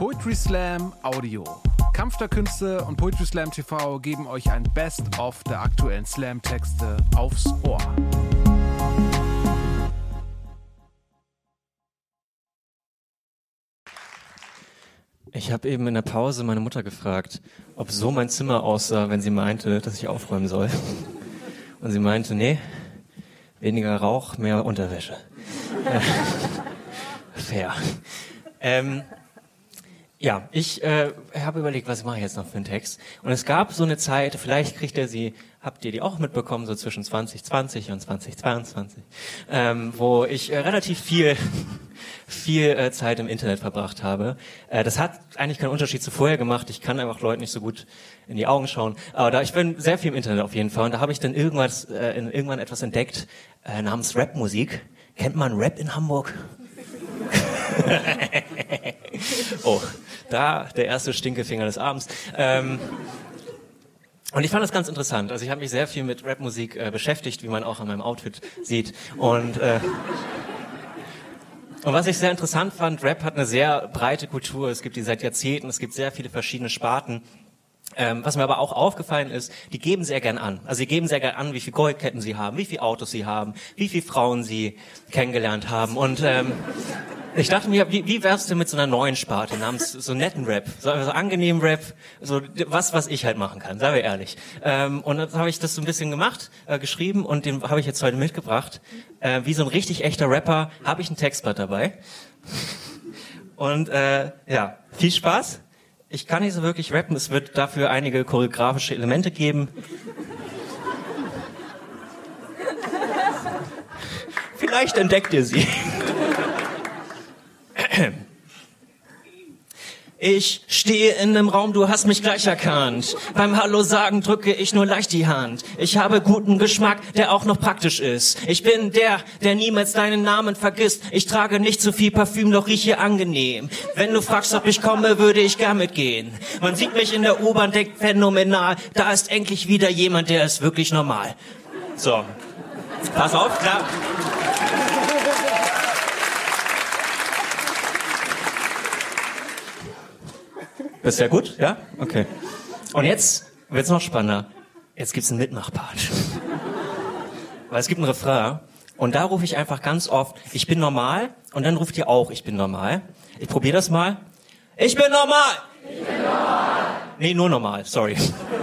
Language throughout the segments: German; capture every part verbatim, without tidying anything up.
Poetry Slam Audio. Kampf der Künste und Poetry Slam T V geben euch ein Best-of der aktuellen Slam-Texte aufs Ohr. Ich habe eben in der Pause meine Mutter gefragt, ob so mein Zimmer aussah, wenn sie meinte, dass ich aufräumen soll. Und sie meinte, nee, weniger Rauch, mehr Unterwäsche. Äh, fair. Ähm, ja, ich äh, habe überlegt, was mache ich jetzt noch für einen Text. Und es gab so eine Zeit, vielleicht kriegt ihr sie, habt ihr die auch mitbekommen, so zwischen zwanzig zwanzig und zwanzig zweiundzwanzig, ähm, wo ich äh, relativ viel viel äh, Zeit im Internet verbracht habe. Äh, das hat eigentlich keinen Unterschied zu vorher gemacht. Ich kann einfach Leuten nicht so gut in die Augen schauen. Aber da ich bin sehr viel im Internet auf jeden Fall. Und da habe ich dann irgendwas, äh, in, irgendwann etwas entdeckt äh, namens Rapmusik. Kennt man Rap in Hamburg? Oh, da der erste Stinkefinger des Abends. Ähm, und ich fand das ganz interessant. Also ich habe mich sehr viel mit Rapmusik äh, beschäftigt, wie man auch an meinem Outfit sieht. Und äh, Und was ich sehr interessant fand, Rap hat eine sehr breite Kultur, es gibt die seit Jahrzehnten, es gibt sehr viele verschiedene Sparten. Ähm, was mir aber auch aufgefallen ist, die geben sehr gern an. Also sie geben sehr gern an, wie viel Goldketten sie haben, wie viele Autos sie haben, wie viele Frauen sie kennengelernt haben. Und ähm, ich dachte mir, wie, wie wär's denn mit so einer neuen Sparte namens so netten Rap, so, so angenehmen Rap, so was, was ich halt machen kann, seien wir ehrlich. Ähm, und dann habe ich das so ein bisschen gemacht, äh, geschrieben und den habe ich jetzt heute mitgebracht. Äh, wie so ein richtig echter Rapper habe ich ein Textblatt dabei. Und äh, ja, viel Spaß. Ich kann nicht so wirklich rappen, es wird dafür einige choreografische Elemente geben. Vielleicht entdeckt ihr sie. Ich stehe in einem Raum, du hast mich gleich erkannt. Beim Hallo sagen drücke ich nur leicht die Hand. Ich habe guten Geschmack, der auch noch praktisch ist. Ich bin der, der niemals deinen Namen vergisst. Ich trage nicht zu viel Parfüm, doch rieche angenehm. Wenn du fragst, ob ich komme, würde ich gern mitgehen. Man sieht mich in der U-Bahn, denkt phänomenal. Da ist endlich wieder jemand, der ist wirklich normal. So, pass auf, klar. Das ist ja gut, ja? Okay. Und jetzt wird's noch spannender. Jetzt gibt's einen Mitmachpart. Weil es gibt einen Refrain und da rufe ich einfach ganz oft, ich bin normal und dann ruft ihr auch, ich bin normal. Ich probiere das mal. Ich bin normal! Ich bin normal! Nee, nur normal, sorry.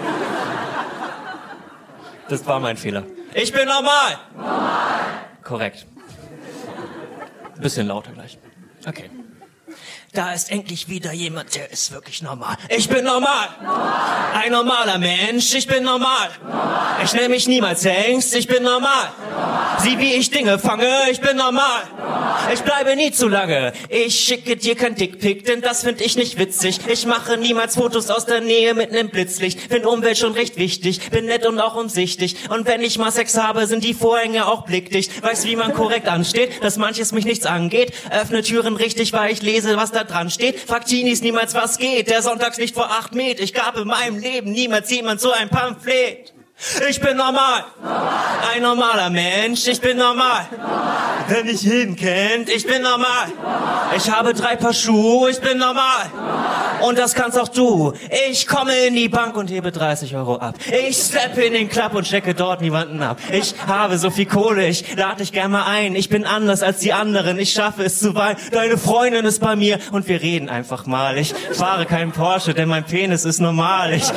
Das war mein Fehler. Ich bin normal! Normal! Korrekt. Bisschen lauter gleich. Okay. Da ist endlich wieder jemand, der ist wirklich normal. Ich bin normal. normal. Ein normaler Mensch, ich bin normal. normal. Ich nenne mich niemals Hengst, ich bin normal. normal. Sieh, wie ich Dinge fange, ich bin normal. normal. Ich bleibe nie zu lange. Ich schicke dir kein Dickpick, denn das find ich nicht witzig. Ich mache niemals Fotos aus der Nähe mit nem Blitzlicht. Find Umwelt schon recht wichtig, bin nett und auch umsichtig. Und wenn ich mal Sex habe, sind die Vorhänge auch blickdicht. Weiß, wie man korrekt ansteht, dass manches mich nichts angeht. Öffne Türen richtig, weil ich lese, was da dran steht. Fragt Teenies niemals, was geht. Der Sonntagslicht vor acht Meter. Ich gab in meinem Leben niemals jemand so ein Pamphlet. Ich bin normal. normal. Ein normaler Mensch. Ich bin normal. normal. Wer mich jeden kennt, ich bin normal. normal. Ich habe drei Paar Schuhe. Ich bin normal. normal. Und das kannst auch du. Ich komme in die Bank und hebe dreißig Euro ab. Ich steppe in den Club und checke dort niemanden ab. Ich habe so viel Kohle. Ich lade dich gern mal ein. Ich bin anders als die anderen. Ich schaffe es zu weinen. Deine Freundin ist bei mir und wir reden einfach mal. Ich fahre keinen Porsche, denn mein Penis ist normal. Ich...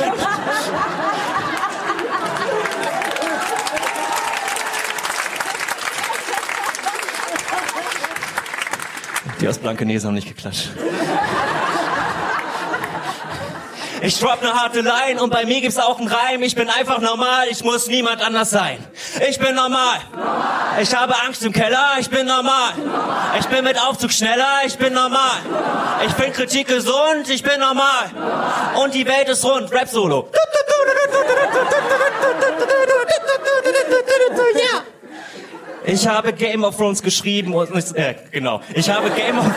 Die aus Blankenese haben nicht geklatscht. Ich drop ne harte Line und bei mir gibt's auch einen Reim. Ich bin einfach normal, ich muss niemand anders sein. Ich bin normal. normal. Ich habe Angst im Keller, ich bin normal. normal. Ich bin mit Aufzug schneller, ich bin normal. normal. Ich finde Kritik gesund, ich bin normal. normal. Und die Welt ist rund, Rap-Solo. Ja. Ich habe Game of Thrones geschrieben und äh, genau. Ich habe Game of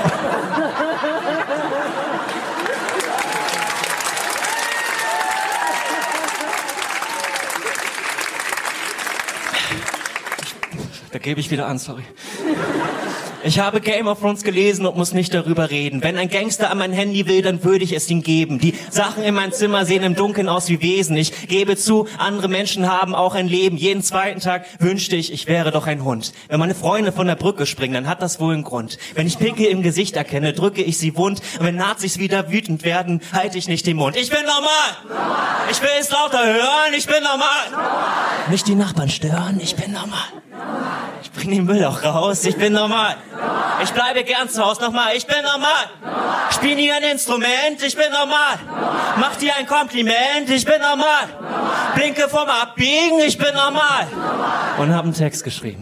Da gebe ich wieder an, sorry. Ich habe Game of Thrones gelesen und muss nicht darüber reden. Wenn ein Gangster an mein Handy will, dann würde ich es ihm geben. Die Sachen in meinem Zimmer sehen im Dunkeln aus wie Wesen. Ich gebe zu, andere Menschen haben auch ein Leben. Jeden zweiten Tag wünschte ich, ich wäre doch ein Hund. Wenn meine Freunde von der Brücke springen, dann hat das wohl einen Grund. Wenn ich Pickel im Gesicht erkenne, drücke ich sie wund. Und wenn Nazis wieder wütend werden, halte ich nicht den Mund. Ich bin normal. normal. Ich will es lauter hören. Ich bin normal. normal. Nicht die Nachbarn stören. Ich bin normal. normal. Ich bring den Müll auch raus. Ich bin normal. normal. Ich bleibe gern zu Hause. Nochmal. Ich bin normal. normal. Spiel nie ein Instrument. Ich bin normal. normal. Mach dir ein Kompliment. Ich bin normal. normal. Blinke vom Abbiegen. Ich bin normal. normal. Und hab einen Text geschrieben.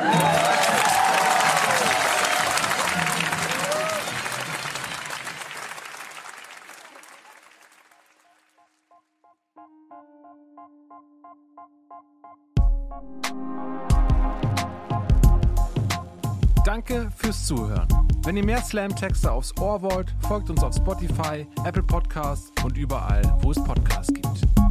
Danke fürs Zuhören. Wenn ihr mehr Slam-Texte aufs Ohr wollt, folgt uns auf Spotify, Apple Podcasts und überall, wo es Podcasts gibt.